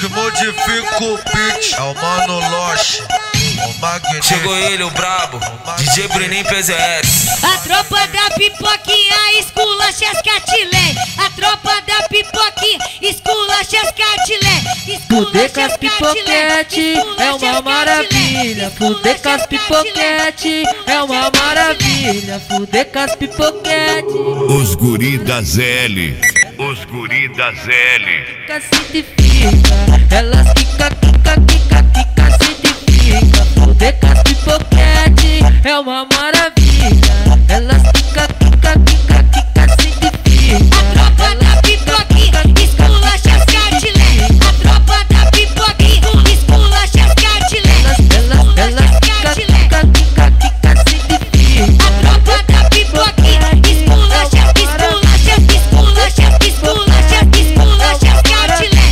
que modifica o beat é o Mano Loche, o Magneto. Chegou ele, o brabo, DJ Bruninho PZS. A tropa da pipoquinha esculacha as catilé. A tropa da pipoquinha esculacha as catilé. Fuder com as pipoquete é uma maravilha. Fuder com as pipoquete é uma maravilha. Fuder com as pipoquete. Os guri da ZL. Os guri da ZL. Cacete fica, elas quica, quica, quica, quica, cacete fica. Fuder com as pipoquete é uma maravilha. Elas quica, quica, quica, quica, cacete fica. A tropa da pipoquinha esculacha as catilé. A tropa da pipoquinha esculacha as catilé. Elas quica, quica, quica, quica, cacete fica. A tropa da pipoquinha esculacha, esculacha, esculacha, esculacha, esculacha as catilé.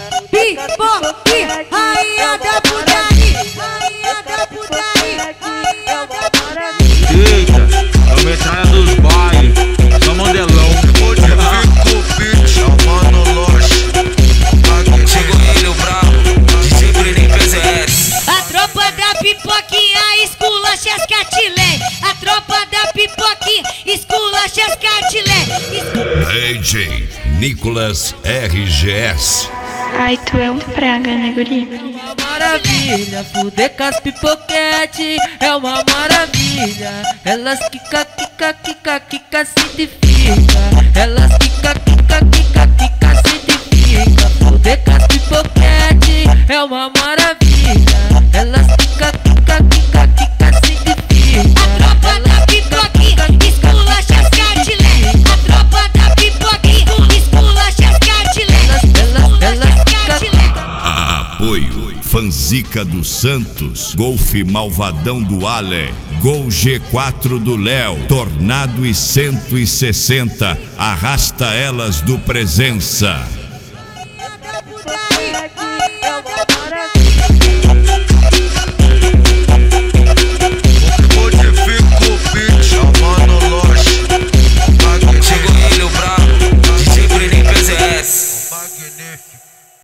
Pipoquinha, rainha da putaria, rainha da putaria, rainha da putaria. Eita, é o metralha dos bailes, só modelão. Modifica o beat é o Mano Loche, o Magneto. Chegou ele, o brabo, DJ Bruninho PZS. A tropa da pipoquinha esculacha as catilé. A tropa da pipoquinha esculacha as catilé. DJ Nicolas RGS. Ai, tu é um praga, né, guri? Uma maravilha, fuder com as pipoquete é uma maravilha. Elas quica, quica, quica, quica, cacete fica. Elas quica, quica, quica, quica, cacete fica. Fuder com as pipoquete é uma maravilha. Elas quica, quica, quica, quica, cacete fica. A tropa da pipoquinha esculacha as catilé. A tropa da pipoquinha esculacha as catilé. Elas quica, quica. Apoio Fanzica dos Santos, Golf Malvadão do Ale, Gol G4 do Léo, Tornado e 160, Arrasta Elas do Presença.